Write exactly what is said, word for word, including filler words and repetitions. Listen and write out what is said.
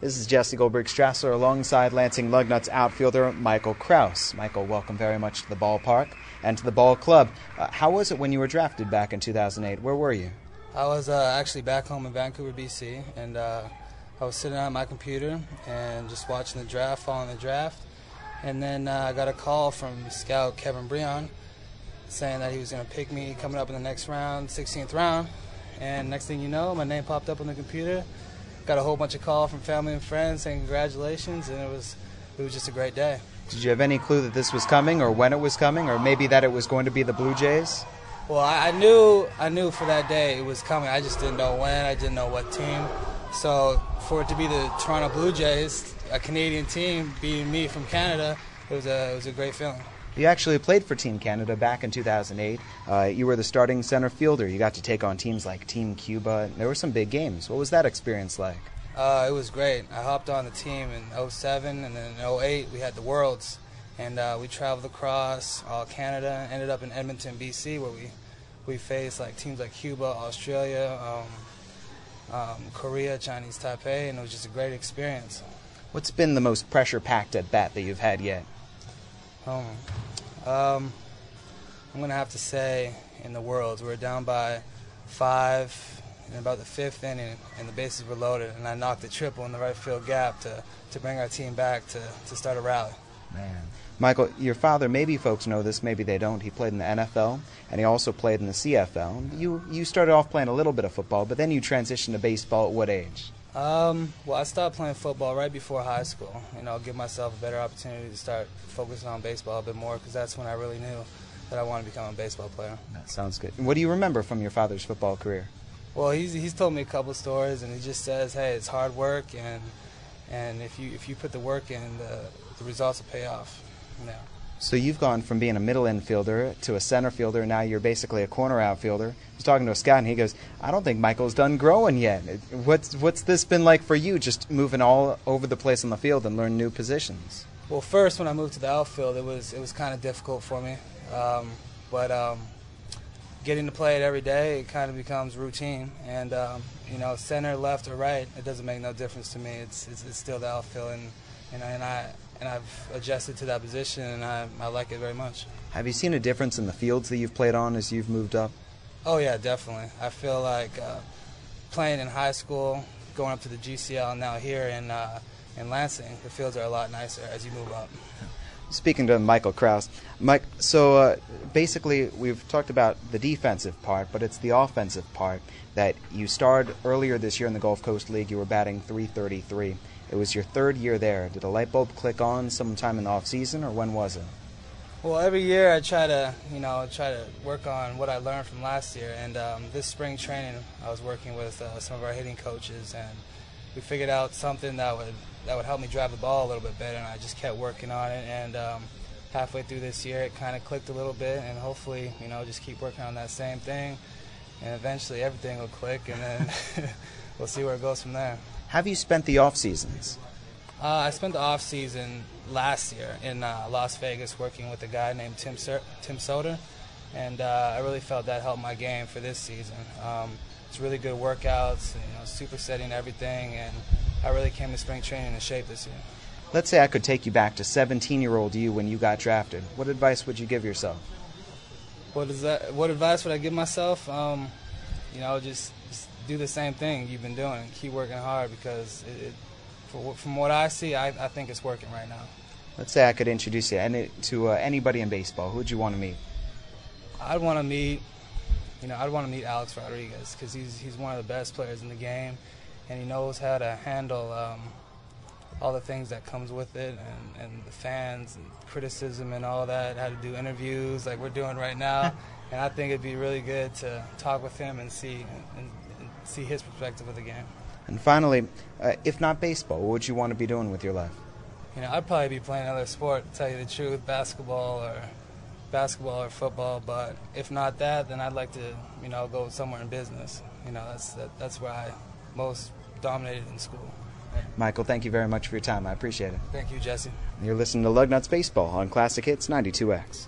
This is Jesse Goldberg-Strassler alongside Lansing Lugnuts outfielder Michael Kraus. Michael, welcome very much to the ballpark and to the ball club. Uh, how was it when you were drafted back in two thousand eight? Where were you? I was uh, actually back home in Vancouver, B C, and uh, I was sitting on my computer and just watching the draft, following the draft. And then uh, I got a call from scout Kevin Breon saying that he was going to pick me coming up in the next round, sixteenth round. And next thing you know, my name popped up on the computer. Got a whole bunch of calls from family and friends saying congratulations, and it was it was just a great day. Did you have any clue that this was coming, or when it was coming, or maybe that it was going to be the Blue Jays? Well, I, I knew I knew for that day it was coming. I just didn't know when. I didn't know what team. So for it to be the Toronto Blue Jays, a Canadian team, beating me from Canada, it was a it was a great feeling. You actually played for Team Canada back in two thousand eight. Uh, you were the starting center fielder. You got to take on teams like Team Cuba. There were some big games. What was that experience like? Uh, it was great. I hopped on the team in oh seven, and then in oh eight we had the Worlds. And uh, we traveled across all Canada, ended up in Edmonton, B C, where we, we faced like teams like Cuba, Australia, um, um, Korea, Chinese Taipei, and it was just a great experience. What's been the most pressure-packed at-bat that you've had yet? Um, um, I'm going to have to say in the Worlds, we were down by five in about the fifth inning, and the bases were loaded, and I knocked a triple in the right field gap to, to bring our team back to, to start a rally. Man. Michael, your father, maybe folks know this, maybe they don't. He played in the N F L, and he also played in the C F L. You, you started off playing a little bit of football, but then you transitioned to baseball at what age? Um, well, I stopped playing football right before high school. You know, give myself a better opportunity to start focusing on baseball a bit more, because that's when I really knew that I wanted to become a baseball player. That sounds good. What do you remember from your father's football career? Well, he's he's told me a couple of stories, and he just says, hey, it's hard work, and and if you if you put the work in, the the results will pay off. Yeah. So you've gone from being a middle infielder to a center fielder, now you're basically a corner outfielder. I was talking to a scout, and he goes, I don't think Michael's done growing yet. What's what's this been like for you, just moving all over the place on the field and learn new positions? Well, first, when I moved to the outfield, it was it was kind of difficult for me. Um, but um, getting to play it every day, it kind of becomes routine. And, um, you know, center, left, or right, it doesn't make no difference to me. It's it's, it's still the outfield, and, and, and I... and I've adjusted to that position, and I, I like it very much. Have you seen a difference in the fields that you've played on as you've moved up? Oh, yeah, definitely. I feel like uh, playing in high school, going up to the G C L, and now here in, uh, in Lansing, the fields are a lot nicer as you move up. Speaking to Michael Kraus, Mike, so uh, basically we've talked about the defensive part, but it's the offensive part that you started earlier this year in the Gulf Coast League. You were batting three thirty-three. It was your third year there. Did a light bulb click on sometime in the off season, or when was it? Well, every year I try to, you know, try to work on what I learned from last year. And um, this spring training, I was working with uh, some of our hitting coaches, and we figured out something that would that would help me drive the ball a little bit better. And I just kept working on it. And um, halfway through this year, it kind of clicked a little bit. And hopefully, you know, just keep working on that same thing, and eventually everything will click, and then we'll see where it goes from there. How have you spent the off seasons? Uh, I spent the off season last year in uh, Las Vegas working with a guy named Tim Sur- Tim Soder, and uh, I really felt that helped my game for this season. Um, it's really good workouts, you know, supersetting everything, and I really came to spring training in shape this year. Let's say I could take you back to seventeen-year-old you when you got drafted. What advice would you give yourself? What is that? What advice would I give myself? Um, you know, just, just do the same thing you've been doing. Keep working hard, because it, it, for, from what I see, I, I think it's working right now. Let's say I could introduce you any, to uh, anybody in baseball. Who would you want to meet? I'd want to meet, you know, I'd want to meet Alex Rodriguez, because he's he's one of the best players in the game, and he knows how to handle um, all the things that comes with it, and, and the fans and criticism and all that, how to do interviews like we're doing right now. And I think it'd be really good to talk with him and see and, and see his perspective of the game. And finally, uh, if not baseball, what would you want to be doing with your life? You know, I'd probably be playing another sport, to tell you the truth, basketball or basketball or football. But if not that, then I'd like to, you know, go somewhere in business. You know, that's that, that's where I most dominated in school. Michael, thank you very much for your time. I appreciate it. Thank you, Jesse. You're listening to Lugnuts Baseball on Classic Hits ninety-two X.